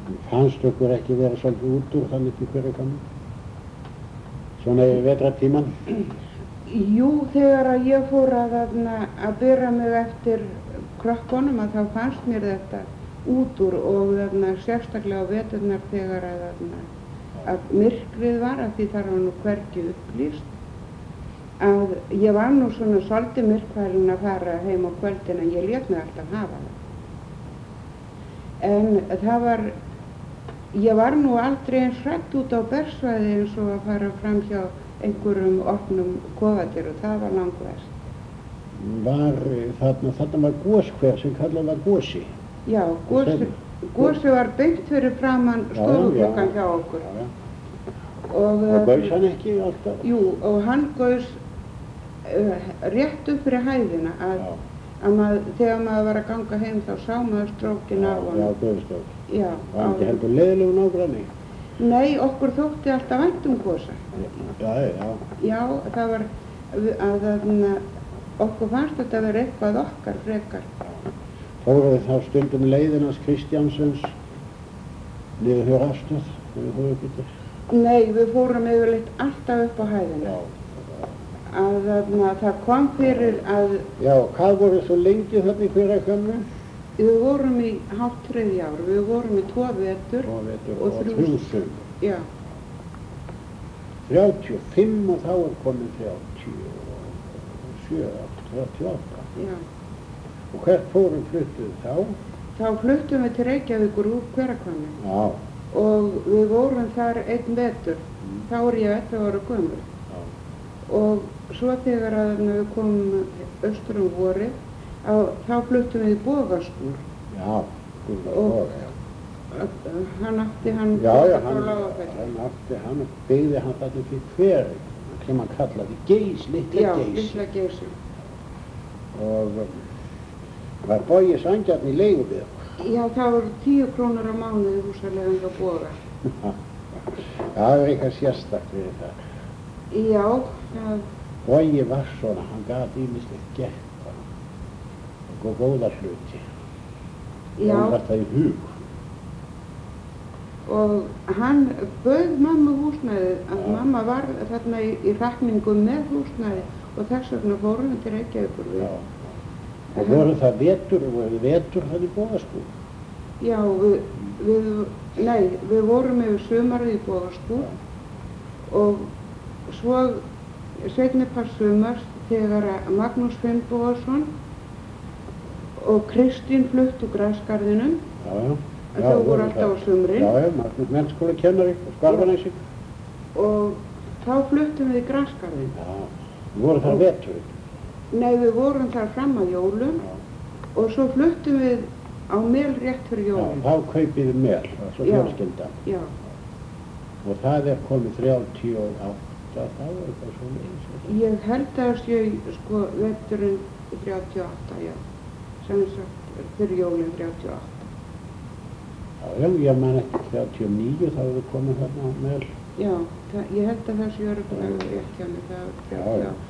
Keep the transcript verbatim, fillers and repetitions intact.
Fannst okkur ekki vera svolítið út úr þannig upp í Hveragerði? Svona í vetrartíman? Jú, þegar að ég fór að, að, að byrja mig eftir krökkunum að þá fannst mér þetta út úr og þarna, sérstaklega á veturnar þegar að, þarna, að myrkrið var, að því þar var nú hvergi upplýst, að ég var nú svona svolítið myrkfælin að fara heim á kvöldin en ég lét mig alltaf hafa það. En það var, ég var nú aldrei eins hrædd út á bersvæði eins og að fara fram hjá einhverjum opnum kofadyr og það var langverst. Var þarna, þarna var goshver sem kallað var Gosi? Já, Gosi, Gosi var beint fyrir framann stofuklukkan hjá okkur. Já, já. Og, og gaus hann ekki alltaf? Jú, og hann gaus uh, rétt upp fyrir hæðina að, að maður, þegar maður var að ganga heim þá sá maður strókin á hann. Já, guðstrók. Já. Var hann ekki heldur leiðilegu nágranni? Nei, okkur þótti alltaf vænt um Gosa. Já, já. Já, það var að, að okkur fannst þetta að vera eitthvað okkar frekar. Fóruð þá stundum leiðinans Kristjánsens niður hjá Rafstöð, við fóruð getur? Nei, við fórum yfirleitt alltaf upp á hæðina. Já. Að, að, að það kom fyrir að... Já, hvað voru svo lengi þarna í Hveragerði? Við vorum í hálft þriðja ár, við vorum í tvo vetur, tvo vetur og, og þrjú sumur. Já. þrjátíu og fimm og þá er komin þrjátíu og sjö, þrjátíu og átta. Já. Og hvert fórum fluttuð þá? Þá fluttum við til Reykjavíkur úr Hverahvammi. Já. Og við vorum þar einn vetur, mm. þá er ég ellefu ára gömul. Já. Og svo þegar að við komum austur um vorið, Á, þá fluttum við í Bogaskúr. Já, Boga, já. Hann átti hann já, já, hann, hann átti, hann byggði hann þarna upp í Hveri, sem hann kallaði Geys, litla já, Geys. Já, litla Geysi. Og var Bogi sanngjarn í leigu við okkur. Já, það voru tíu krónur á mánuði húsaleigan hjá Boga. Það var eitthvað sérstakt við það. Já, það... Bogi var svona, hann gat ýmislegt gert. Og góða hluti. Já. Og var það í hug. Og hann bauð mamma húsnæðið að ja. Mamma var þarna í, í hrakningum með húsnæði og þess vegna fórum við til Reykjavíkur við. Já. Og voru það vetur, voru vetur það í Bogaskúr? Já, við, við, nei, við vorum yfir sumarið í Bogaskúr ja. Og svo seinni par sumars þegar Magnús Finnbogason og Kristín flutt úr Grasgarðinum. Já, já. En þau voru alltaf á sumrin. Já, já, Magnús mennskólakennari og Skarfanesi. Og þá fluttum við í Grasgarðin. Já, við vorum þar veturinn. Nei, við vorum þar fram að jólum já. Og svo fluttum við á Mel rétt fyrir jólum. Já, þá kaupið við Mel, það var svo fjölskyldan. Já. Og það er komið þrjátíu og átta, þá er það svona. Ég held að sé, sko, veturinn þrjátíu og átta, já. Sem sagt, fyrir jólinn þrjátíu og átta. Já, já, ég man ekki þrjátíu og níu, þá hefur við komið þarna á Mel. Já, það, ég held að það sé örgulega rétt hjá mig, það er þrjátíu og átta.